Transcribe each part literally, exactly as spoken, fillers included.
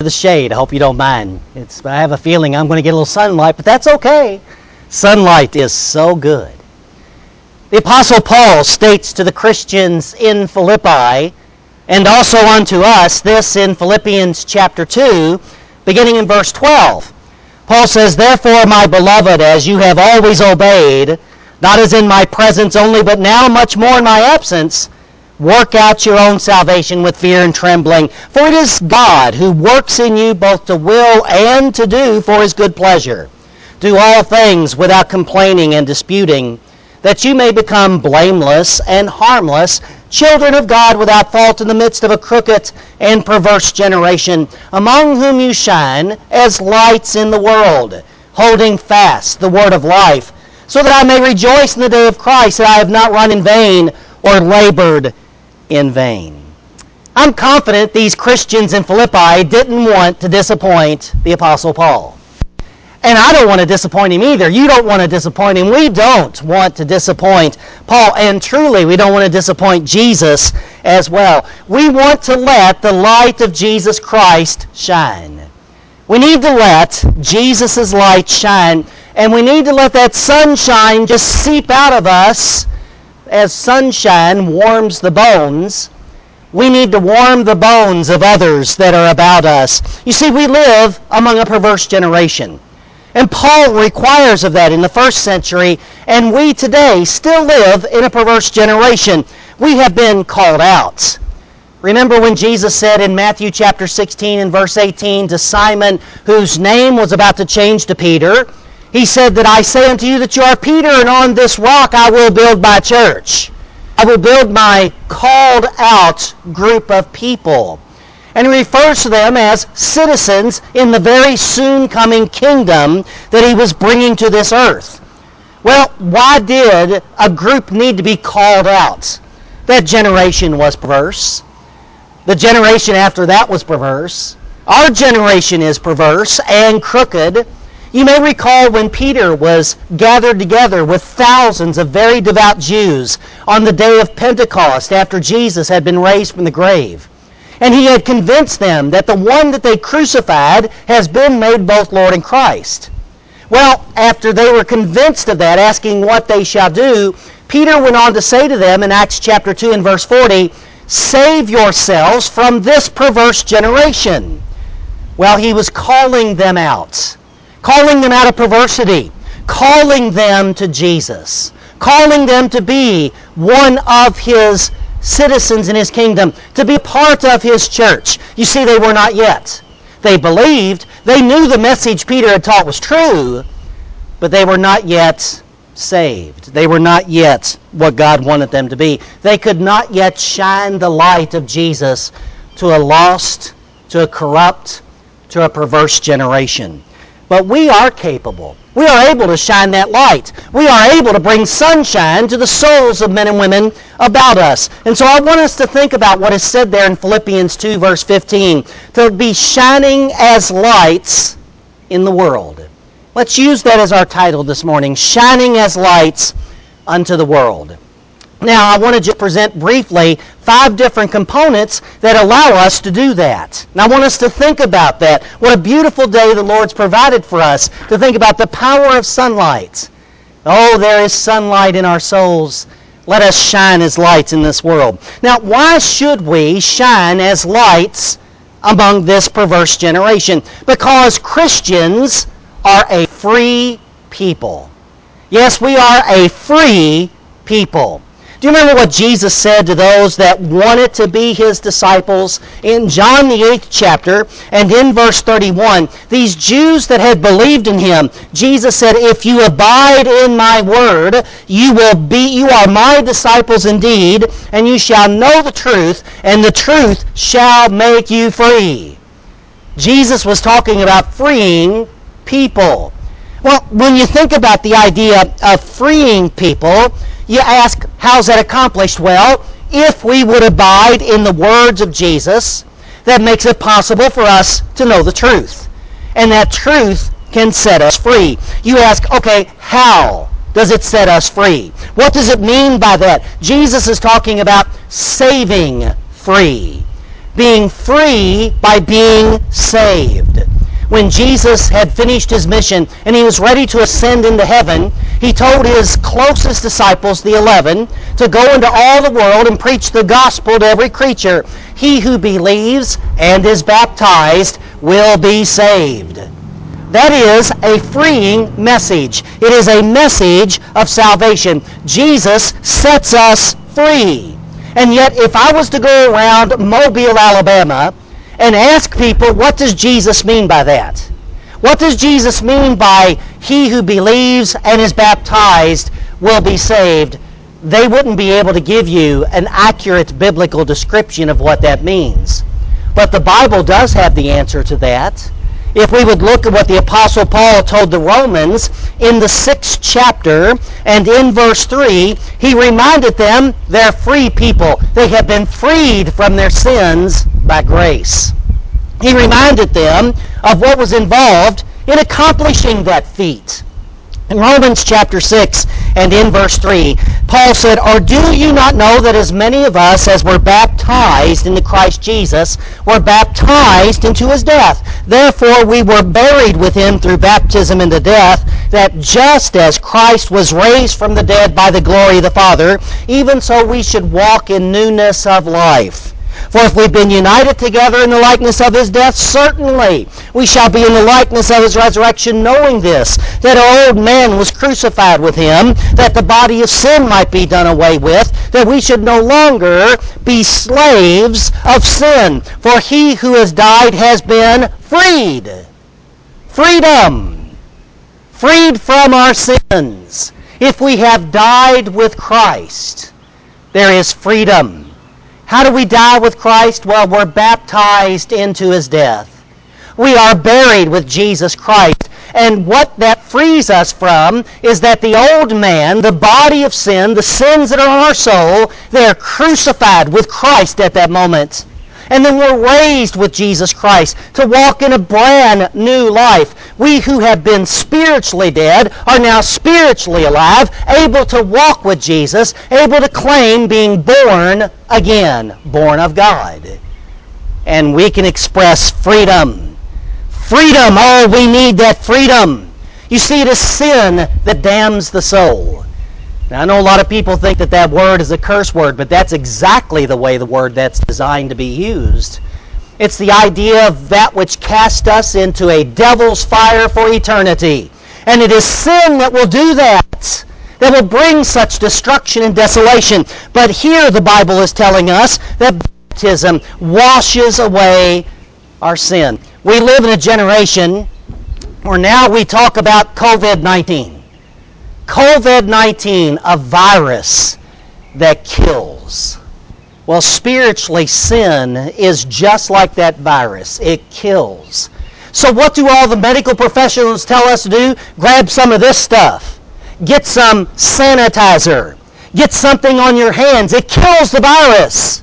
the shade. I hope you don't mind. It's, I have a feeling I'm going to get a little sunlight, but that's okay. Sunlight is so good. The Apostle Paul states to the Christians in Philippi, and also unto us, this in Philippians chapter two, beginning in verse twelve. Paul says, "Therefore, my beloved, as you have always obeyed, not as in my presence only, but now much more in my absence, work out your own salvation with fear and trembling. For it is God who works in you both to will and to do for his good pleasure. Do all things without complaining and disputing, that you may become blameless and harmless, children of God without fault in the midst of a crooked and perverse generation, among whom you shine as lights in the world, holding fast the word of life, so that I may rejoice in the day of Christ, that I have not run in vain or labored in vain." I'm confident these Christians in Philippi didn't want to disappoint the Apostle Paul. And I don't want to disappoint him either. You don't want to disappoint him. We don't want to disappoint Paul. And truly, we don't want to disappoint Jesus as well. We want to let the light of Jesus Christ shine. We need to let Jesus' light shine. And we need to let that sunshine just seep out of us as sunshine warms the bones. We need to warm the bones of others that are about us. You see, we live among a perverse generation. And Paul requires of that in the first century, and we today still live in a perverse generation. We have been called out. Remember when Jesus said in Matthew chapter sixteen and verse eighteen to Simon, whose name was about to change to Peter, he said that I say unto you that you are Peter, and on this rock I will build my church. I will build my called out group of people. And he refers to them as citizens in the very soon coming kingdom that he was bringing to this earth. Well, why did a group need to be called out? That generation was perverse. The generation after that was perverse. Our generation is perverse and crooked. You may recall when Peter was gathered together with thousands of very devout Jews on the day of Pentecost after Jesus had been raised from the grave. And he had convinced them that the one that they crucified has been made both Lord and Christ. Well, after they were convinced of that, asking what they shall do, Peter went on to say to them in Acts chapter two and verse forty, "Save yourselves from this perverse generation." Well, he was calling them out. Calling them out of perversity. Calling them to Jesus. Calling them to be one of his citizens in his kingdom, to be part of his church. You see, they were not yet. They believed, they knew the message Peter had taught was true, but they were not yet saved. They were not yet what God wanted them to be. They could not yet shine the light of Jesus to a lost, to a corrupt, to a perverse generation. But we are capable. We are able to shine that light. We are able to bring sunshine to the souls of men and women about us. And so I want us to think about what is said there in Philippians two, verse fifteen, to be shining as lights in the world. Let's use that as our title this morning, Shining as Lights unto the World. Now, I want to just present briefly five different components that allow us to do that. And I want us to think about that. What a beautiful day the Lord's provided for us to think about the power of sunlight. Oh, there is sunlight in our souls. Let us shine as lights in this world. Now, why should we shine as lights among this perverse generation? Because Christians are a free people. Yes, we are a free people. Do you remember what Jesus said to those that wanted to be his disciples in John the eighth chapter and in verse thirty-one? These Jews that had believed in him, Jesus said, "If you abide in my word, you will be, you are my disciples indeed, and you shall know the truth, and the truth shall make you free." Jesus was talking about freeing people. Well, when you think about the idea of freeing people, you ask, how's that accomplished? Well, if we would abide in the words of Jesus, that makes it possible for us to know the truth. And that truth can set us free. You ask, okay, how does it set us free? What does it mean by that? Jesus is talking about saving free. being free by being saved. When Jesus had finished his mission and he was ready to ascend into heaven, he told his closest disciples, the eleven, to go into all the world and preach the gospel to every creature. He who believes and is baptized will be saved. That is a freeing message. It is a message of salvation. Jesus sets us free. And yet, if I was to go around Mobile, Alabama, and ask people, what does Jesus mean by that? What does Jesus mean by he who believes and is baptized will be saved? They wouldn't be able to give you an accurate biblical description of what that means. But the Bible does have the answer to that. If we would look at what the Apostle Paul told the Romans in the sixth chapter and in verse three, he reminded them they're free people. They have been freed from their sins by grace. He reminded them of what was involved in accomplishing that feat. In Romans chapter six and in verse three, Paul said, "Or do you not know that as many of us as were baptized into Christ Jesus were baptized into his death? Therefore we were buried with him through baptism into death, that just as Christ was raised from the dead by the glory of the Father, even so we should walk in newness of life. For if we've been united together in the likeness of his death, certainly we shall be in the likeness of his resurrection, knowing this, that our old man was crucified with him, that the body of sin might be done away with, that we should no longer be slaves of sin. For he who has died has been freed." Freedom. Freed from our sins. If we have died with Christ, there is freedom. How do we die with Christ? Well, we're baptized into his death. We are buried with Jesus Christ. And what that frees us from is that the old man, the body of sin, the sins that are on our soul, they are crucified with Christ at that moment. And then we're raised with Jesus Christ to walk in a brand new life. We who have been spiritually dead are now spiritually alive, able to walk with Jesus, able to claim being born again, born of God. And we can express freedom. Freedom! Oh, we need that freedom. You see, it is sin that damns the soul. Now, I know a lot of people think that that word is a curse word, but that's exactly the way the word that's designed to be used. It's the idea of that which cast us into a devil's fire for eternity. And it is sin that will do that, that will bring such destruction and desolation. But here the Bible is telling us that baptism washes away our sin. We live in a generation where now we talk about covid nineteen. covid nineteen, a virus that kills. Well, spiritually, sin is just like that virus. It kills. So what do all the medical professionals tell us to do? Grab some of this stuff. Get some sanitizer. Get something on your hands. It kills the virus.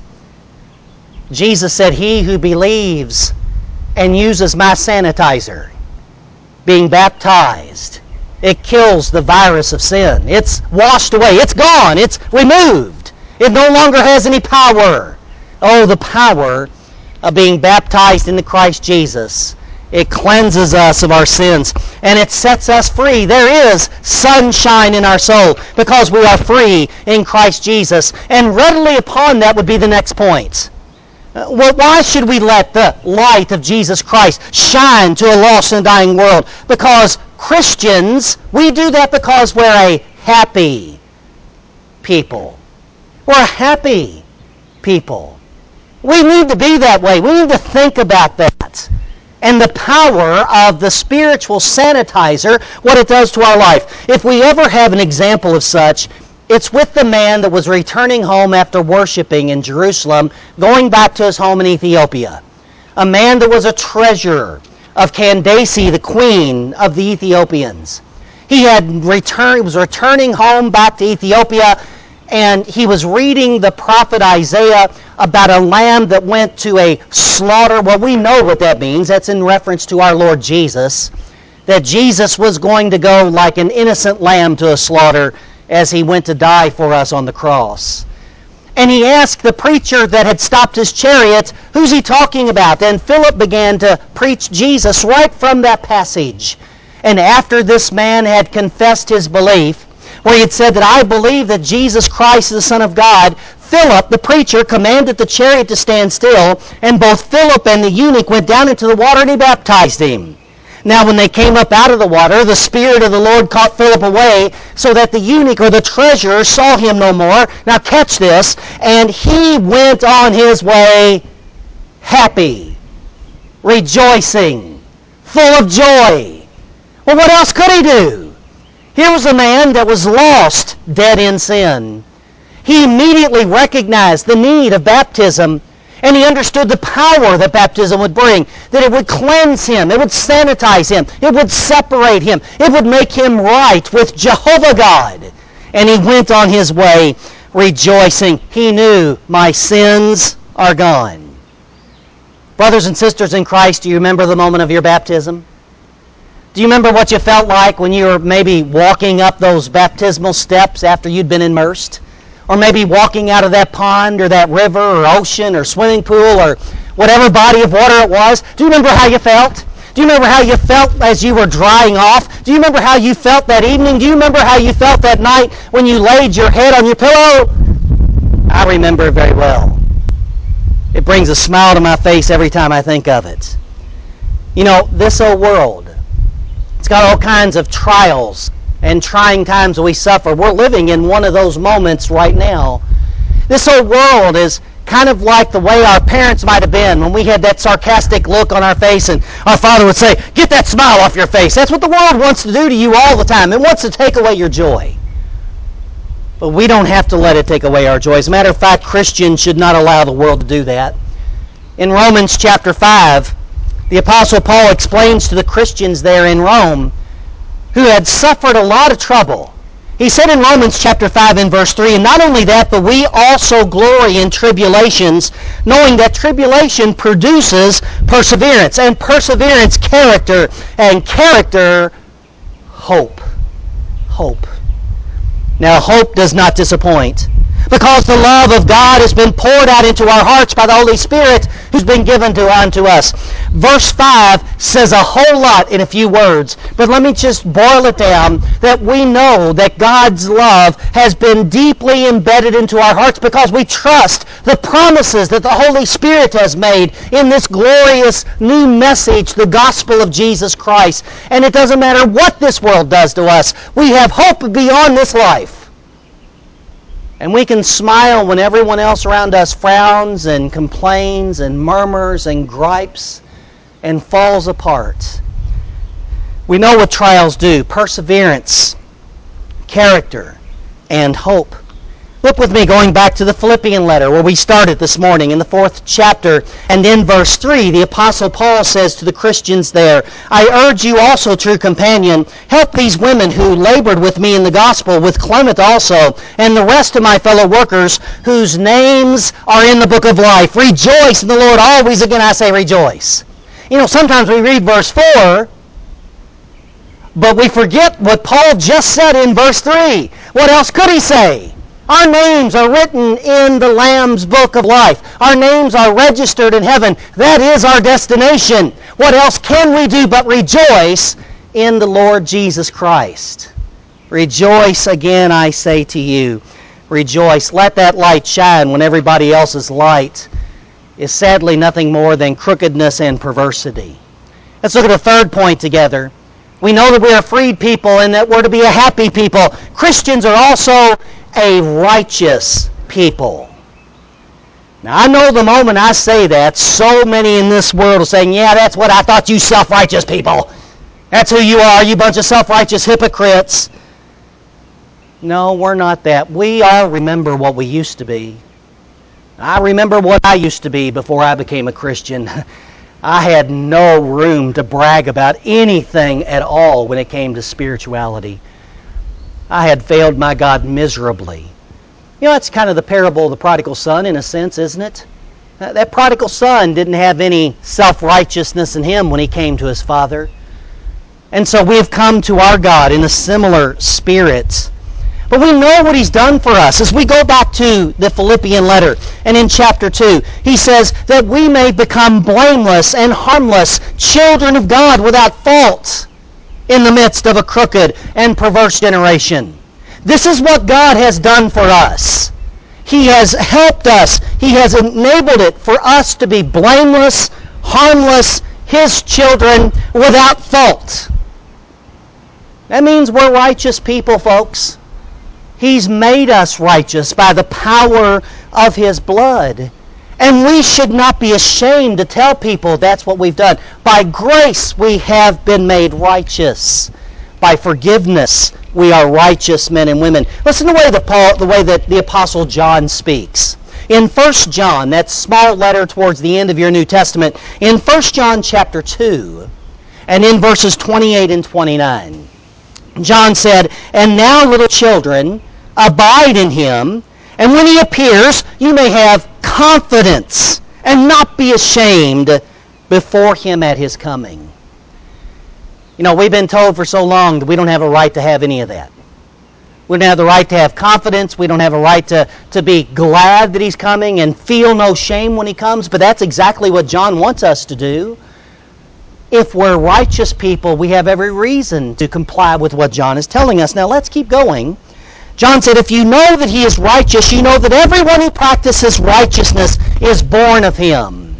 Jesus said, "He who believes and uses my sanitizer, being baptized, it kills the virus of sin. It's washed away. It's gone. It's removed. It no longer has any power." Oh, the power of being baptized into Christ Jesus. It cleanses us of our sins, and it sets us free. There is sunshine in our soul because we are free in Christ Jesus. And readily upon that would be the next point. Uh, well, why should we let the light of Jesus Christ shine to a lost and dying world? Because Christians, we do that because we're a happy people. We're a happy people. We need to be that way. We need to think about that. And the power of the spiritual sanitizer, what it does to our life. If we ever have an example of such, it's with the man that was returning home after worshiping in Jerusalem, going back to his home in Ethiopia. A man that was a treasurer of Candace, the queen of the Ethiopians. He had returned, he was returning home back to Ethiopia, and he was reading the prophet Isaiah about a lamb that went to a slaughter. Well, we know what that means. That's in reference to our Lord Jesus, that Jesus was going to go like an innocent lamb to a slaughter as he went to die for us on the cross. And he asked the preacher that had stopped his chariot, who's he talking about? And Philip began to preach Jesus right from that passage. And after this man had confessed his belief, where he had said that I believe that Jesus Christ is the Son of God, Philip, the preacher, commanded the chariot to stand still, and both Philip and the eunuch went down into the water, and he baptized him. Now when they came up out of the water, the Spirit of the Lord caught Philip away, so that the eunuch or the treasurer saw him no more. Now catch this. And he went on his way happy, rejoicing, full of joy. Well, what else could he do? Here was a man that was lost, dead in sin. He immediately recognized the need of baptism, and he understood the power that baptism would bring, that it would cleanse him, it would sanitize him, it would separate him, it would make him right with Jehovah God. And he went on his way rejoicing. He knew, my sins are gone. Brothers and sisters in Christ, do you remember the moment of your baptism? Do you remember what you felt like when you were maybe walking up those baptismal steps after you'd been immersed? Or maybe walking out of that pond or that river or ocean or swimming pool or whatever body of water it was? Do you remember how you felt? Do you remember how you felt as you were drying off? Do you remember how you felt that evening? Do you remember how you felt that night when you laid your head on your pillow? I remember very well. It brings a smile to my face every time I think of it. You know, this old world, it's got all kinds of trials and trying times that we suffer. We're living in one of those moments right now. This old world is kind of like the way our parents might have been when we had that sarcastic look on our face and our father would say, get that smile off your face. That's what the world wants to do to you all the time. It wants to take away your joy. But we don't have to let it take away our joy. As a matter of fact, Christians should not allow the world to do that. In Romans chapter five, the Apostle Paul explains to the Christians there in Rome who had suffered a lot of trouble. He said in Romans chapter five and verse three, and not only that, but we also glory in tribulations, knowing that tribulation produces perseverance, and perseverance character, and character hope. Hope. Now hope does not disappoint, because the love of God has been poured out into our hearts by the Holy Spirit who's been given to unto us. Verse five says a whole lot in a few words, but let me just boil it down that we know that God's love has been deeply embedded into our hearts because we trust the promises that the Holy Spirit has made in this glorious new message, the gospel of Jesus Christ. And it doesn't matter what this world does to us. We have hope beyond this life. And we can smile when everyone else around us frowns and complains and murmurs and gripes and falls apart. We know what trials do: perseverance, character, and hope. Look with me going back to the Philippian letter where we started this morning in the fourth chapter. And in verse three, the Apostle Paul says to the Christians there, I urge you also, true companion, help these women who labored with me in the gospel, with Clement also, and the rest of my fellow workers whose names are in the book of life. Rejoice in the Lord always. Again, I say rejoice. You know, sometimes we read verse four, but we forget what Paul just said in verse three. What else could he say? Our names are written in the Lamb's book of life. Our names are registered in heaven. That is our destination. What else can we do but rejoice in the Lord Jesus Christ? Rejoice, again, I say to you. Rejoice. Let that light shine when everybody else's light is sadly nothing more than crookedness and perversity. Let's look at a third point together. We know that we are freed people and that we're to be a happy people. Christians are also a righteous people. Now, I know the moment I say that, so many in this world are saying, yeah, that's what I thought, you self-righteous people. That's who you are, you bunch of self-righteous hypocrites. No, we're not that. We all remember what we used to be. I remember what I used to be before I became a Christian. I had no room to brag about anything at all when it came to spirituality. I had failed my God miserably. You know, that's kind of the parable of the prodigal son in a sense, isn't it? That prodigal son didn't have any self-righteousness in him when he came to his father. And so we have come to our God in a similar spirit. But we know what he's done for us. As we go back to the Philippian letter, and in chapter two, he says that we may become blameless and harmless, children of God without fault in the midst of a crooked and perverse generation. This is what God has done for us. He has helped us. He has enabled it for us to be blameless, harmless, his children without fault. That means we're righteous people, folks. He's made us righteous by the power of his blood. And we should not be ashamed to tell people that's what we've done. By grace we have been made righteous. By forgiveness we are righteous men and women. Listen to the way that, Paul, the way that the Apostle John speaks. In First John, that small letter towards the end of your New Testament, in First John chapter two, and in verses twenty-eight and twenty-nine, John said, "And now, little children, abide in him, and when he appears, you may have confidence and not be ashamed before him at his coming." You know, we've been told for so long that we don't have a right to have any of that. We don't have the right to have confidence. We don't have a right to, to be glad that he's coming and feel no shame when he comes. But that's exactly what John wants us to do. If we're righteous people, we have every reason to comply with what John is telling us. Now let's keep going. John said, if you know that he is righteous, you know that everyone who practices righteousness is born of him.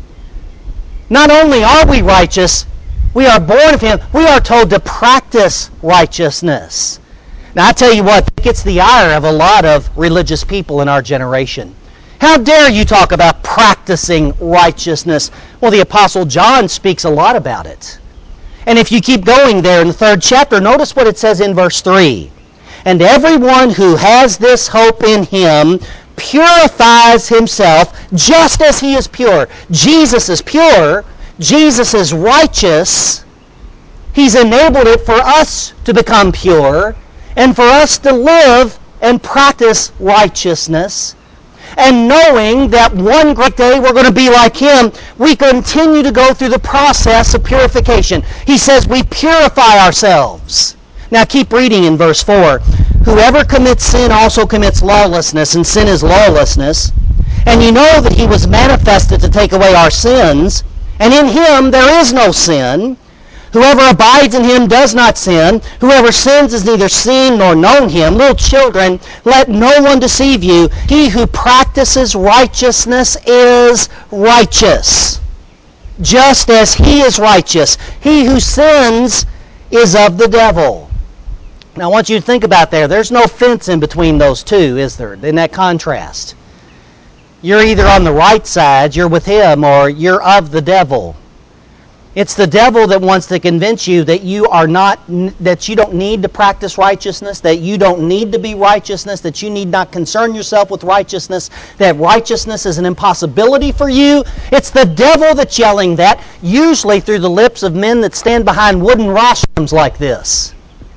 Not only are we righteous, we are born of him. We are told to practice righteousness. Now I tell you what, it gets the ire of a lot of religious people in our generation. How dare you talk about practicing righteousness? Well, the Apostle John speaks a lot about it. And if you keep going there in the third chapter, notice what it says in verse three. And everyone who has this hope in him purifies himself just as he is pure. Jesus is pure. Jesus is righteous. He's enabled it for us to become pure and for us to live and practice righteousness. And knowing that one great day we're going to be like him, we continue to go through the process of purification. He says we purify ourselves. Now keep reading in verse four. Whoever commits sin also commits lawlessness, and sin is lawlessness. And you know that he was manifested to take away our sins, and in him there is no sin. Whoever abides in him does not sin. Whoever sins has neither seen nor known him. Little children, let no one deceive you. He who practices righteousness is righteous, just as he is righteous. He who sins is of the devil. Now I want you to think about there. There's no fence in between those two, is there? In that contrast. You're either on the right side, you're with him, or you're of the devil. It's the devil that wants to convince you that you are not, that you don't need to practice righteousness, that you don't need to be righteousness, that you need not concern yourself with righteousness, that righteousness is an impossibility for you. It's the devil that's yelling that, usually through the lips of men that stand behind wooden rostrums like this.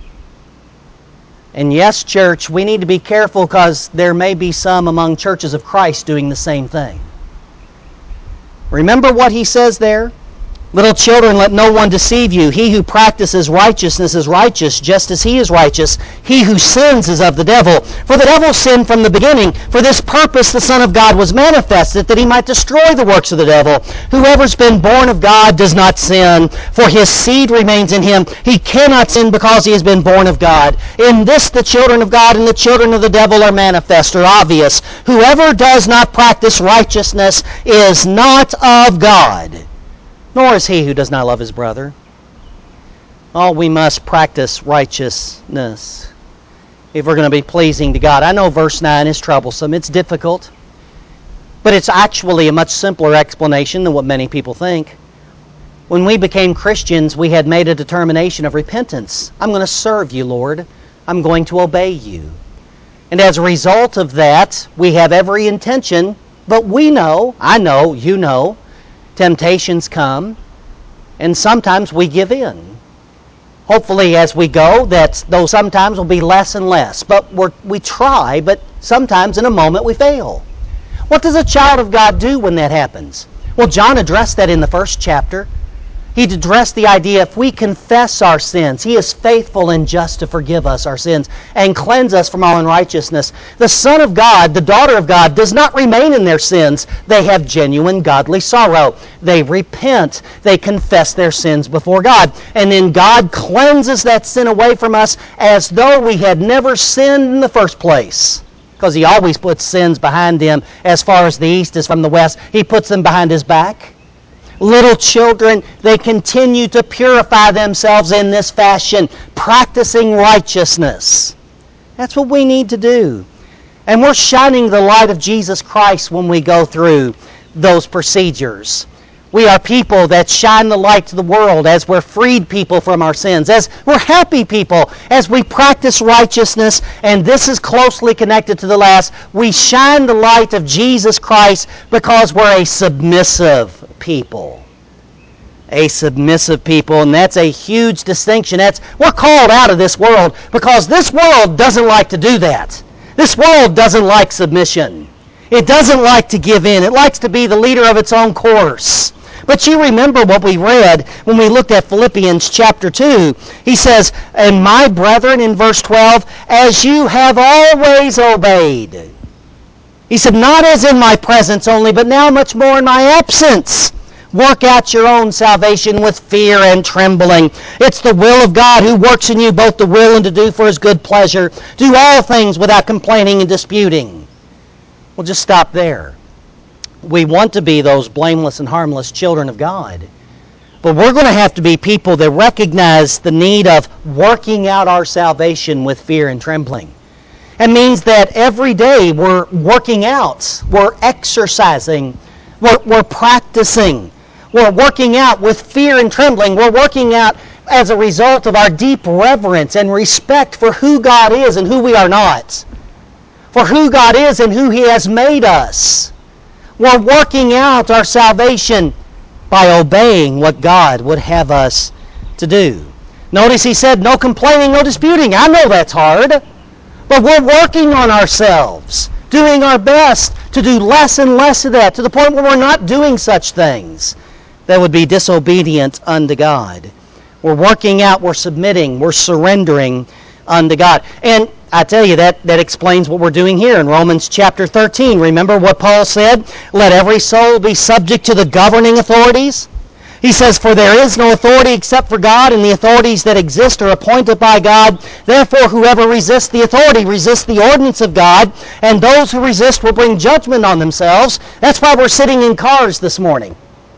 And yes, church, we need to be careful because there may be some among churches of Christ doing the same thing. Remember what he says there? Little children, let no one deceive you. He who practices righteousness is righteous, just as he is righteous. He who sins is of the devil. For the devil sinned from the beginning. For this purpose the Son of God was manifested, that he might destroy the works of the devil. Whoever's been born of God does not sin, for his seed remains in him. He cannot sin because he has been born of God. In this the children of God and the children of the devil are manifest, or obvious. Whoever does not practice righteousness is not of God, nor is he who does not love his brother. Oh, we must practice righteousness if we're going to be pleasing to God. I know verse nine is troublesome. It's difficult. But it's actually a much simpler explanation than what many people think. When we became Christians, we had made a determination of repentance. I'm going to serve you, Lord. I'm going to obey you. And as a result of that, we have every intention, but we know, I know, you know, temptations come, and sometimes we give in. Hopefully as we go, that those sometimes will be less and less. But we're, we try, but sometimes in a moment we fail. What does a child of God do when that happens? Well, John addressed that in the first chapter. He addressed the idea if we confess our sins, He is faithful and just to forgive us our sins and cleanse us from all unrighteousness. The Son of God, the daughter of God, does not remain in their sins. They have genuine godly sorrow. They repent. They confess their sins before God. And then God cleanses that sin away from us as though we had never sinned in the first place. Because He always puts sins behind Him as far as the east is from the west. He puts them behind His back. Little children, they continue to purify themselves in this fashion, practicing righteousness. That's what we need to do. And we're shining the light of Jesus Christ when we go through those procedures. We are people that shine the light to the world as we're freed people from our sins, as we're happy people, as we practice righteousness, and this is closely connected to the last. We shine the light of Jesus Christ because we're a submissive people. A submissive people, and that's a huge distinction. That's we're called out of this world because this world doesn't like to do that. This world doesn't like submission. It doesn't like to give in. It likes to be the leader of its own course. But you remember what we read when we looked at Philippians chapter two. He says, "And my brethren," in verse twelve, "as you have always obeyed." He said, "Not as in my presence only, but now much more in my absence. Work out your own salvation with fear and trembling. It's the will of God who works in you both to will and to do for His good pleasure. Do all things without complaining and disputing." We'll just stop there. We want to be those blameless and harmless children of God. But we're going to have to be people that recognize the need of working out our salvation with fear and trembling. It means that every day we're working out, we're exercising, we're, we're practicing, we're working out with fear and trembling. We're working out as a result of our deep reverence and respect for who God is and who we are not, for who God is and who He has made us. We're working out our salvation by obeying what God would have us to do. Notice He said, no complaining, no disputing. I know that's hard, but we're working on ourselves, doing our best to do less and less of that, to the point where we're not doing such things that would be disobedient unto God. We're working out, we're submitting, we're surrendering unto God. And I tell you, that, that explains what we're doing here in Romans chapter thirteen. Remember what Paul said? Let every soul be subject to the governing authorities. He says, "For there is no authority except for God, and the authorities that exist are appointed by God. Therefore, whoever resists the authority resists the ordinance of God, and those who resist will bring judgment on themselves." That's why we're sitting in cars this morning.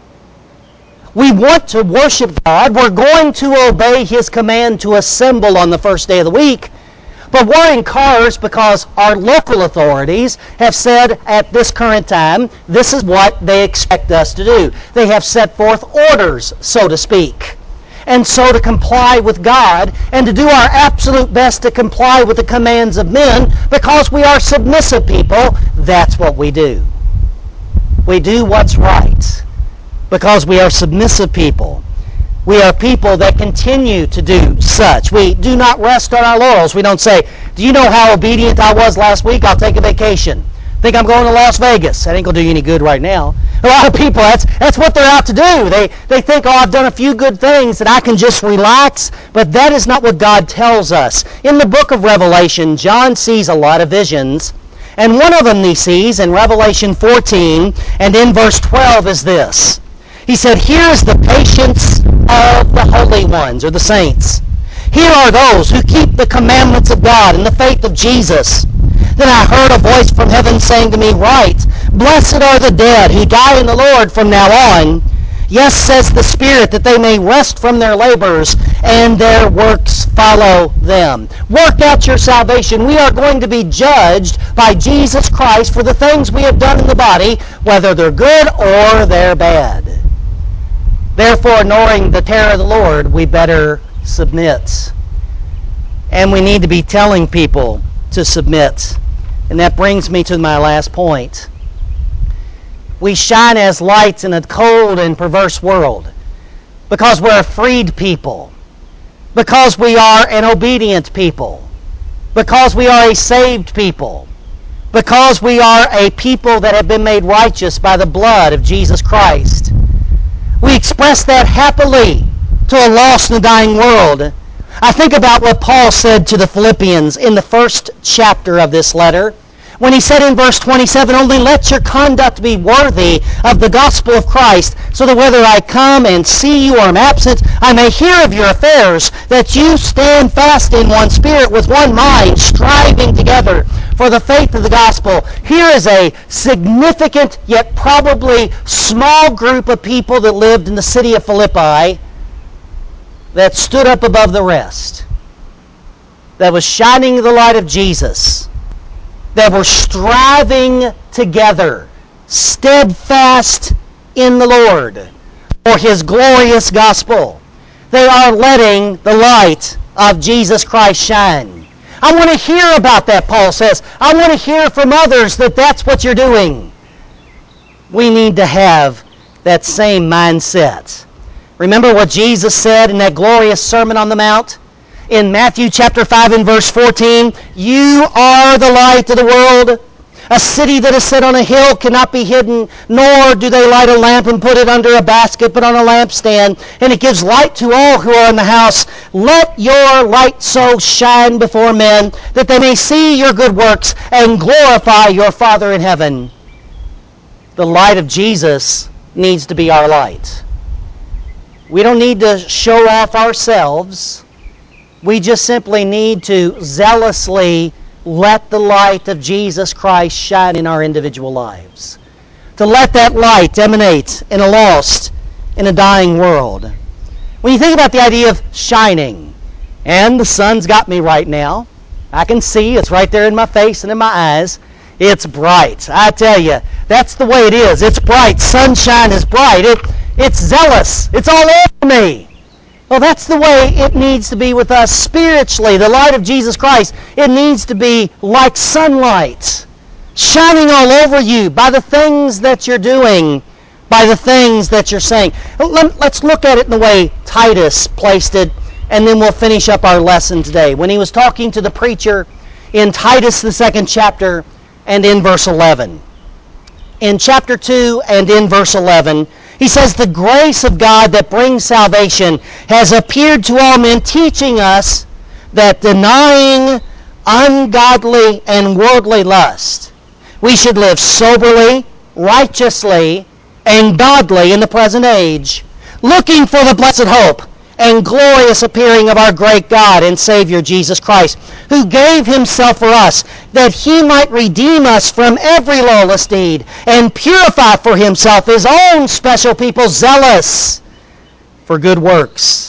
We want to worship God. We're going to obey His command to assemble on the first day of the week. But we're in cars because our local authorities have said at this current time, this is what they expect us to do. They have set forth orders, so to speak. And so to comply with God and to do our absolute best to comply with the commands of men, because we are submissive people, that's what we do. We do what's right because we are submissive people. We are people that continue to do such. We do not rest on our laurels. We don't say, "Do you know how obedient I was last week? I'll take a vacation. Think I'm going to Las Vegas. That ain't going to do you any good right now." A lot of people, that's that's what they're out to do. They, they think, "Oh, I've done a few good things and I can just relax." But that is not what God tells us. In the book of Revelation, John sees a lot of visions. And one of them he sees in Revelation fourteen and in verse twelve is this. He said, "Here is the patience of the holy ones," or the saints. "Here are those who keep the commandments of God and the faith of Jesus." Then I heard a voice from heaven saying to me, "Write, blessed are the dead who die in the Lord from now on. Yes, says the Spirit, that they may rest from their labors and their works follow them." Work out your salvation. We are going to be judged by Jesus Christ for the things we have done in the body, whether they're good or they're bad. Therefore, knowing the terror of the Lord, we better submit. And we need to be telling people to submit. And that brings me to my last point. We shine as lights in a cold and perverse world because we're a freed people, because we are an obedient people, because we are a saved people, because we are a people that have been made righteous by the blood of Jesus Christ. We express that happily to a lost and dying world. I think about what Paul said to the Philippians in the first chapter of this letter, when he said in verse twenty-seven, "Only let your conduct be worthy of the gospel of Christ, so that whether I come and see you or am absent, I may hear of your affairs, that you stand fast in one spirit, with one mind, striving together for the faith of the gospel." Here is a significant, yet probably small group of people that lived in the city of Philippi that stood up above the rest, that was shining the light of Jesus, that were striving together, steadfast in the Lord for His glorious gospel. They are letting the light of Jesus Christ shine. I want to hear about that, Paul says. I want to hear from others that that's what you're doing. We need to have that same mindset. Remember what Jesus said in that glorious Sermon on the Mount? In Matthew chapter five and verse fourteen, "You are the light of the world. A city that is set on a hill cannot be hidden, nor do they light a lamp and put it under a basket, but on a lampstand, and it gives light to all who are in the house. Let your light so shine before men, that they may see your good works and glorify your Father in heaven." The light of Jesus needs to be our light. We don't need to show off ourselves. We just simply need to zealously let the light of Jesus Christ shine in our individual lives. To let that light emanate in a lost, in a dying world. When you think about the idea of shining, and the sun's got me right now, I can see, it's right there in my face and in my eyes. It's bright. I tell you, that's the way it is. It's bright. Sunshine is bright. It, it's zealous. It's all over me. Well, that's the way it needs to be with us spiritually. The light of Jesus Christ, it needs to be like sunlight, shining all over you by the things that you're doing, by the things that you're saying. Let's look at it in the way Titus placed it, and then we'll finish up our lesson today. When he was talking to the preacher in Titus, the second chapter, and in verse eleven. In chapter two and in verse eleven, he says, "The grace of God that brings salvation has appeared to all men, teaching us that denying ungodly and worldly lust, we should live soberly, righteously, and godly in the present age, looking for the blessed hope and glorious appearing of our great God and Savior Jesus Christ, who gave himself for us, that he might redeem us from every lawless deed and purify for himself his own special people, zealous for good works."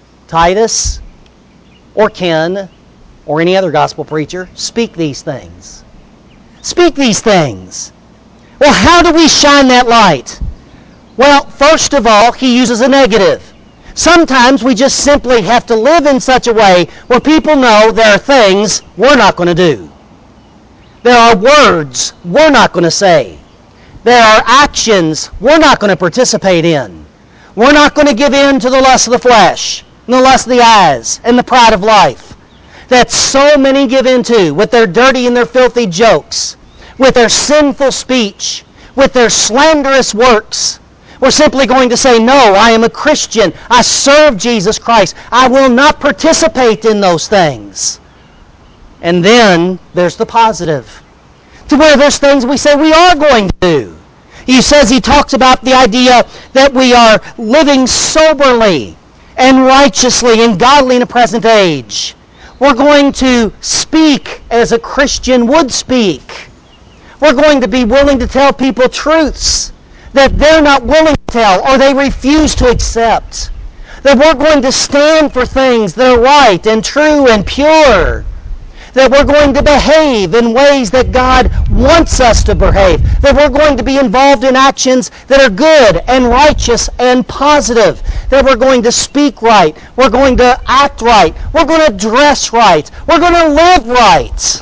Titus, or Ken, or any other gospel preacher, speak these things. Speak these things. Well, how do we shine that light? Well, first of all, he uses a negative. Sometimes we just simply have to live in such a way where people know there are things we're not going to do. There are words we're not going to say. There are actions we're not going to participate in. We're not going to give in to the lust of the flesh, and the lust of the eyes, and the pride of life that so many give into with their dirty and their filthy jokes, with their sinful speech, with their slanderous works. We're simply going to say, no, I am a Christian. I serve Jesus Christ. I will not participate in those things. And then there's the positive, to where there's things we say we are going to do. He says, he talks about the idea that we are living soberly and righteously and godly in the present age. We're going to speak as a Christian would speak. We're going to be willing to tell people truths that they're not willing to tell or they refuse to accept. That we're going to stand for things that are right and true and pure. That we're going to behave in ways that God wants us to behave. That we're going to be involved in actions that are good and righteous and positive. That we're going to speak right. We're going to act right. We're going to dress right. We're going to live right.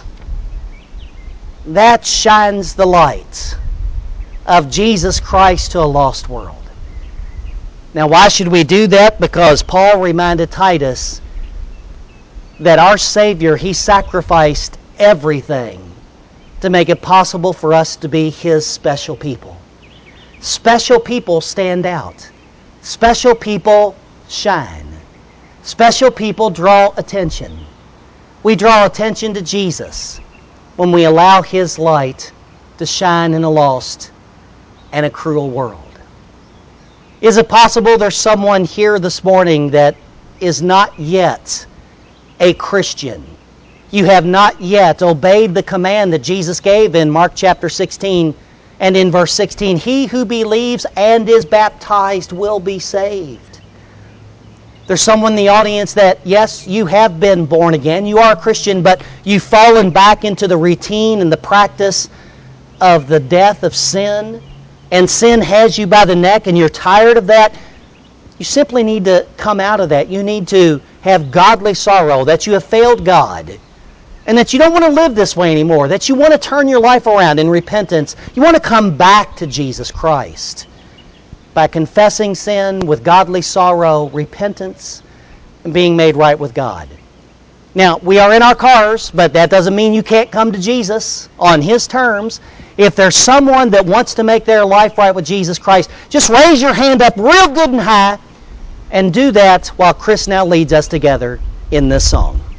That shines the light of Jesus Christ to a lost world. Now, why should we do that? Because Paul reminded Titus that our Savior, he sacrificed everything to make it possible for us to be his special people. Special people stand out. Special people shine. Special people draw attention. We draw attention to Jesus when we allow His light to shine in a lost and a cruel world. Is it possible there's someone here this morning that is not yet a Christian? You have not yet obeyed the command that Jesus gave in Mark chapter sixteen and in verse sixteen. He who believes and is baptized will be saved. There's someone in the audience that, yes, you have been born again. You are a Christian, but you've fallen back into the routine and the practice of the death of sin. And sin has you by the neck and you're tired of that. You simply need to come out of that. You need to have godly sorrow that you have failed God and that you don't want to live this way anymore, that you want to turn your life around in repentance. You want to come back to Jesus Christ by confessing sin with godly sorrow, repentance, and being made right with God. Now, we are in our cars, but that doesn't mean you can't come to Jesus on His terms. If there's someone that wants to make their life right with Jesus Christ, just raise your hand up real good and high and do that while Chris now leads us together in this song.